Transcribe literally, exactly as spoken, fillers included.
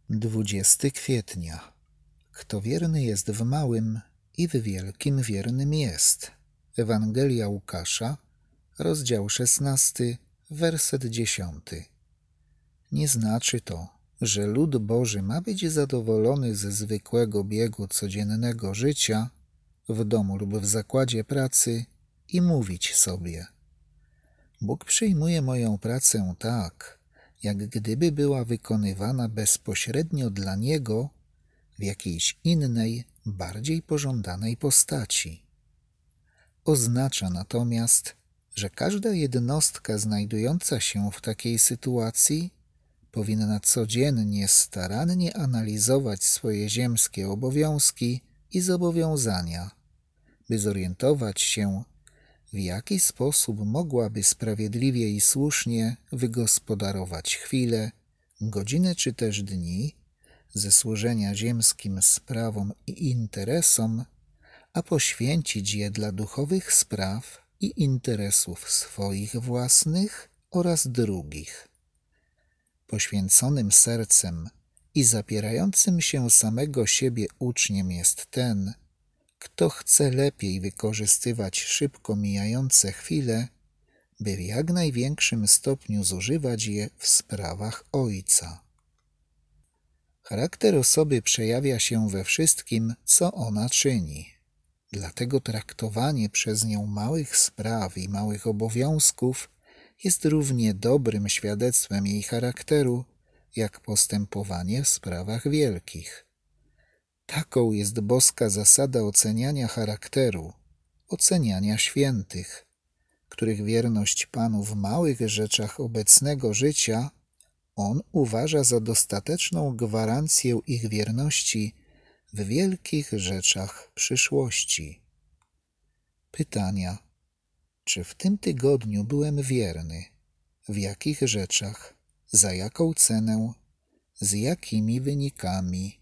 Dwudziestego kwietnia. Kto wierny jest w małym i w wielkim wiernym jest. Ewangelia Łukasza, rozdział szesnasty, werset dziesiąty. Nie znaczy to, że lud Boży ma być zadowolony ze zwykłego biegu codziennego życia w domu lub w zakładzie pracy i mówić sobie: Bóg przyjmuje moją pracę tak, jak gdyby była wykonywana bezpośrednio dla Niego w jakiejś innej, bardziej pożądanej postaci. Oznacza natomiast, że każda jednostka znajdująca się w takiej sytuacji powinna codziennie starannie analizować swoje ziemskie obowiązki i zobowiązania, by zorientować się, w jaki sposób mogłaby sprawiedliwie i słusznie wygospodarować chwilę, godziny czy też dni ze służenia ziemskim sprawom i interesom, a poświęcić je dla duchowych spraw i interesów swoich własnych oraz drugich. Poświęconym sercem i zapierającym się samego siebie uczniem jest ten, kto chce lepiej wykorzystywać szybko mijające chwile, by w jak największym stopniu zużywać je w sprawach Ojca. Charakter osoby przejawia się we wszystkim, co ona czyni. Dlatego traktowanie przez nią małych spraw i małych obowiązków jest równie dobrym świadectwem jej charakteru, jak postępowanie w sprawach wielkich. Taką jest boska zasada oceniania charakteru, oceniania świętych, których wierność Panu w małych rzeczach obecnego życia On uważa za dostateczną gwarancję ich wierności w wielkich rzeczach przyszłości. Pytania: czy w tym tygodniu byłem wierny? W jakich rzeczach? Za jaką cenę? Z jakimi wynikami?